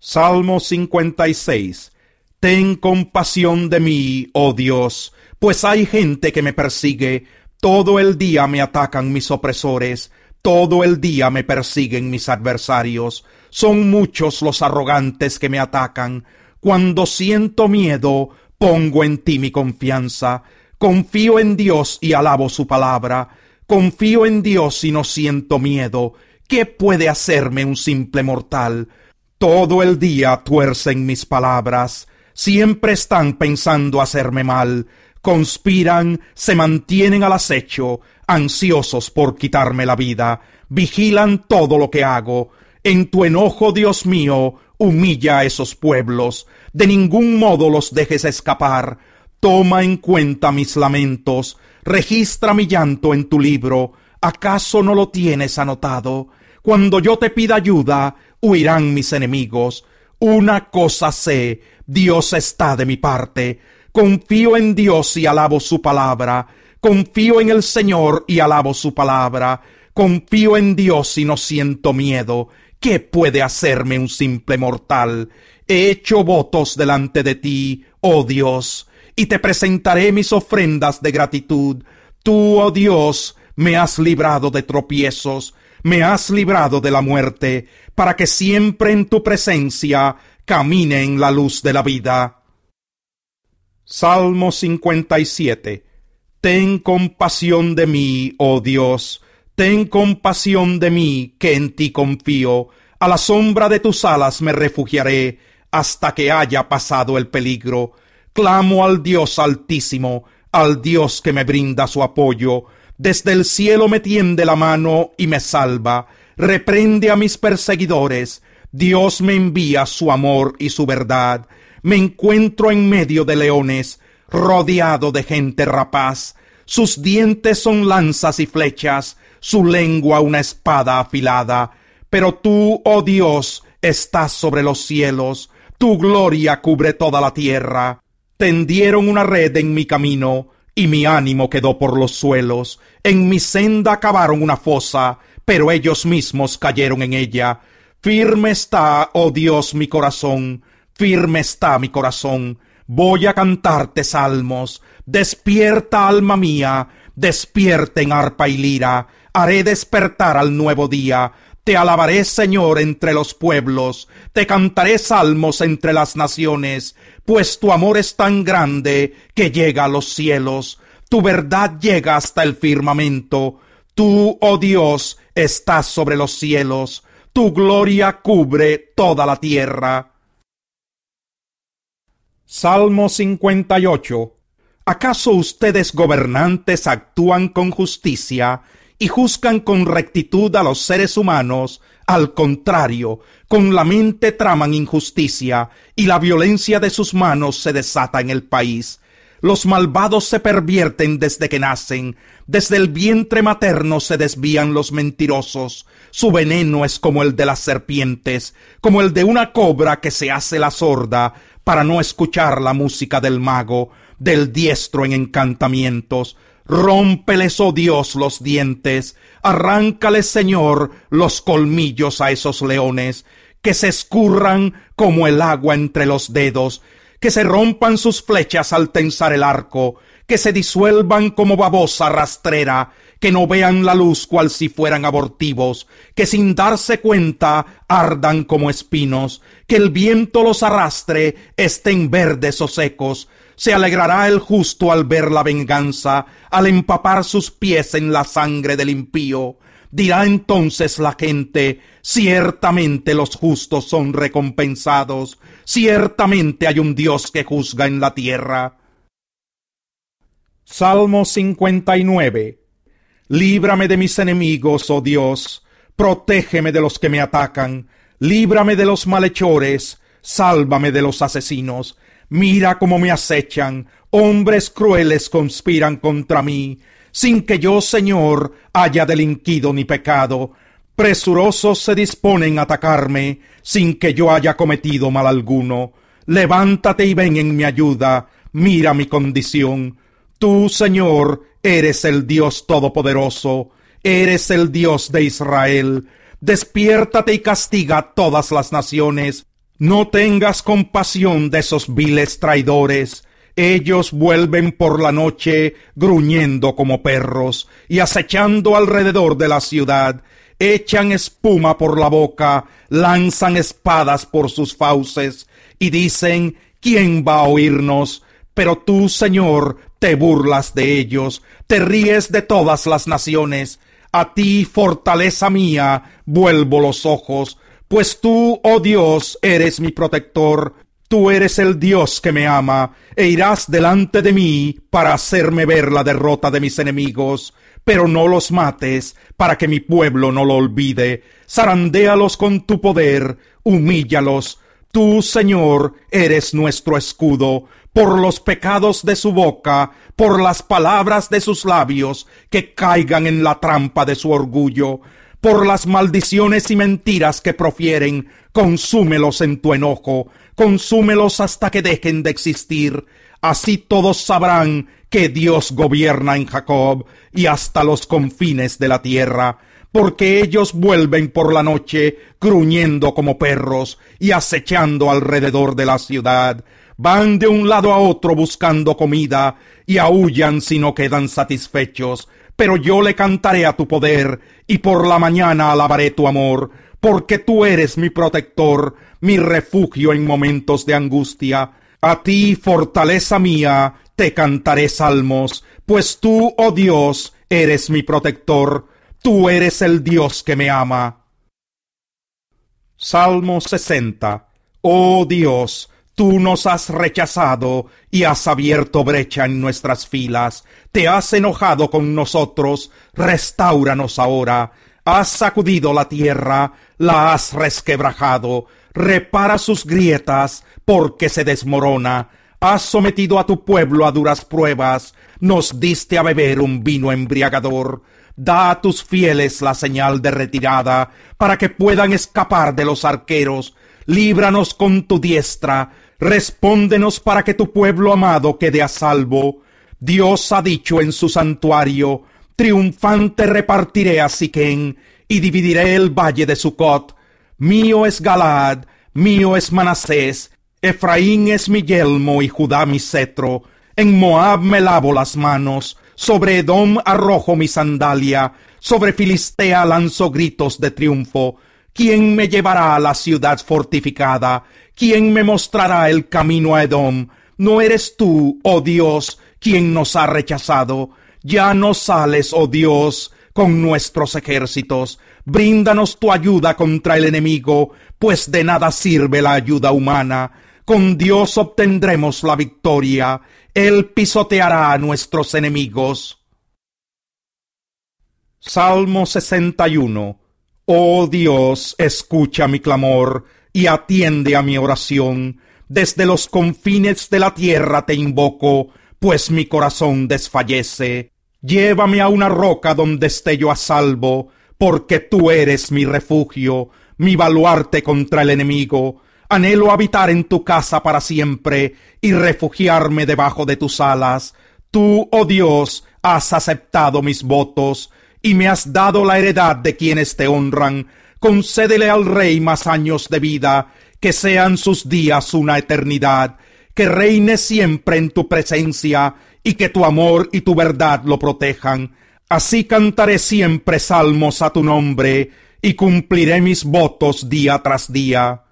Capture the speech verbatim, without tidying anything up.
Salmo cincuenta y seis. Ten compasión de mí, oh Dios, pues hay gente que me persigue. Todo el día me atacan mis opresores, todo el día me persiguen mis adversarios. Son muchos los arrogantes que me atacan. Cuando siento miedo, pongo en ti mi confianza. Confío en Dios y alabo su palabra. Confío en Dios y no siento miedo. ¿Qué puede hacerme un simple mortal? Todo el día tuercen mis palabras. Siempre están pensando hacerme mal. Conspiran, se mantienen al acecho, ansiosos por quitarme la vida. Vigilan todo lo que hago. En tu enojo, Dios mío, humilla a esos pueblos. De ningún modo los dejes escapar. Toma en cuenta mis lamentos. Registra mi llanto en tu libro. ¿Acaso no lo tienes anotado? Cuando yo te pida ayuda, huirán mis enemigos. Una cosa sé, Dios está de mi parte. Confío en Dios y alabo su palabra. Confío en el Señor y alabo su palabra. Confío en Dios y no siento miedo. ¿Qué puede hacerme un simple mortal? He hecho votos delante de ti, oh Dios, y te presentaré mis ofrendas de gratitud. Tú, oh Dios, me has librado de tropiezos, me has librado de la muerte, para que siempre en tu presencia camine en la luz de la vida. Salmo cincuenta y siete. Ten compasión de mí, oh Dios, ten compasión de mí, que en ti confío. A la sombra de tus alas me refugiaré, hasta que haya pasado el peligro. Clamo al Dios Altísimo, al Dios que me brinda su apoyo. Desde el cielo me tiende la mano y me salva. Reprende a mis perseguidores. Dios me envía su amor y su verdad. Me encuentro en medio de leones, rodeado de gente rapaz. Sus dientes son lanzas y flechas, su lengua una espada afilada. Pero tú, oh Dios, estás sobre los cielos, tu gloria cubre toda la tierra. Tendieron una red en mi camino, y mi ánimo quedó por los suelos. En mi senda cavaron una fosa, pero ellos mismos cayeron en ella. Firme está, oh Dios, mi corazón, firme está mi corazón. Voy a cantarte salmos. Despierta, alma mía, despierten arpa y lira. Haré despertar al nuevo día. Te alabaré, Señor, entre los pueblos. Te cantaré salmos entre las naciones, pues tu amor es tan grande que llega a los cielos. Tu verdad llega hasta el firmamento. Tú, oh Dios, estás sobre los cielos. Tu gloria cubre toda la tierra. Salmo cincuenta y ocho. ¿Acaso ustedes gobernantes actúan con justicia y juzgan con rectitud a los seres humanos? Al contrario, con la mente traman injusticia, y la violencia de sus manos se desata en el país. Los malvados se pervierten desde que nacen, desde el vientre materno se desvían los mentirosos. Su veneno es como el de las serpientes, como el de una cobra que se hace la sorda para no escuchar la música del mago, del diestro en encantamientos. Rómpeles, oh Dios, los dientes, arráncales, Señor, los colmillos a esos leones, que se escurran como el agua entre los dedos, que se rompan sus flechas al tensar el arco, que se disuelvan como babosa rastrera, que no vean la luz cual si fueran abortivos, que sin darse cuenta ardan como espinos, que el viento los arrastre, estén verdes o secos. Se alegrará el justo al ver la venganza, al empapar sus pies en la sangre del impío. Dirá entonces la gente: ciertamente los justos son recompensados, ciertamente hay un Dios que juzga en la tierra. Salmo cincuenta y nueve. Líbrame de mis enemigos, oh Dios, protégeme de los que me atacan, líbrame de los malhechores, sálvame de los asesinos. Mira cómo me acechan, hombres crueles conspiran contra mí, sin que yo, Señor, haya delinquido ni pecado. Presurosos se disponen a atacarme, sin que yo haya cometido mal alguno. Levántate y ven en mi ayuda, mira mi condición. Tú, Señor, eres el Dios Todopoderoso, eres el Dios de Israel. Despiértate y castiga a todas las naciones. No tengas compasión de esos viles traidores. Ellos vuelven por la noche gruñendo como perros y acechando alrededor de la ciudad. Echan espuma por la boca, lanzan espadas por sus fauces y dicen: ¿quién va a oírnos? Pero tú, Señor, te burlas de ellos, te ríes de todas las naciones. A ti, fortaleza mía, vuelvo los ojos, pues tú, oh Dios, eres mi protector. Tú eres el Dios que me ama, e irás delante de mí para hacerme ver la derrota de mis enemigos. Pero no los mates, para que mi pueblo no lo olvide. Zarandéalos con tu poder, humíllalos. Tú, Señor, eres nuestro escudo. Por los pecados de su boca, por las palabras de sus labios, que caigan en la trampa de su orgullo. Por las maldiciones y mentiras que profieren, consúmelos en tu enojo, consúmelos hasta que dejen de existir. Así todos sabrán que Dios gobierna en Jacob y hasta los confines de la tierra, porque ellos vuelven por la noche gruñendo como perros y acechando alrededor de la ciudad. Van de un lado a otro buscando comida y aúllan si no quedan satisfechos. Pero yo le cantaré a tu poder y por la mañana alabaré tu amor, porque tú eres mi protector, mi refugio en momentos de angustia. A ti, fortaleza mía, te cantaré salmos, pues tú, oh Dios, eres mi protector. Tú eres el Dios que me ama. Salmo sesenta. Oh Dios, tú nos has rechazado y has abierto brecha en nuestras filas. Te has enojado con nosotros, restáuranos ahora. Has sacudido la tierra, la has resquebrajado. Repara sus grietas, porque se desmorona. Has sometido a tu pueblo a duras pruebas. Nos diste a beber un vino embriagador. Da a tus fieles la señal de retirada, para que puedan escapar de los arqueros. Líbranos con tu diestra, respóndenos para que tu pueblo amado quede a salvo. Dios ha dicho en su santuario: triunfante repartiré a Siquén, y dividiré el valle de Sucot. Mío es Galaad, mío es Manasés, Efraín es mi yelmo y Judá mi cetro. En Moab me lavo las manos, sobre Edom arrojo mi sandalia, sobre Filistea lanzo gritos de triunfo. ¿Quién me llevará a la ciudad fortificada? ¿Quién me mostrará el camino a Edom? ¿No eres tú, oh Dios, quien nos ha rechazado? Ya no sales, oh Dios, con nuestros ejércitos. Bríndanos tu ayuda contra el enemigo, pues de nada sirve la ayuda humana. Con Dios obtendremos la victoria. Él pisoteará a nuestros enemigos. Salmo sesenta y uno. Oh Dios, escucha mi clamor y atiende a mi oración. Desde los confines de la tierra te invoco, pues mi corazón desfallece. Llévame a una roca donde esté yo a salvo, porque tú eres mi refugio, mi baluarte contra el enemigo. Anhelo habitar en tu casa para siempre y refugiarme debajo de tus alas. Tú, oh Dios, has aceptado mis votos y me has dado la heredad de quienes te honran. Concédele al rey más años de vida, que sean sus días una eternidad, que reine siempre en tu presencia y que tu amor y tu verdad lo protejan. Así cantaré siempre salmos a tu nombre y cumpliré mis votos día tras día.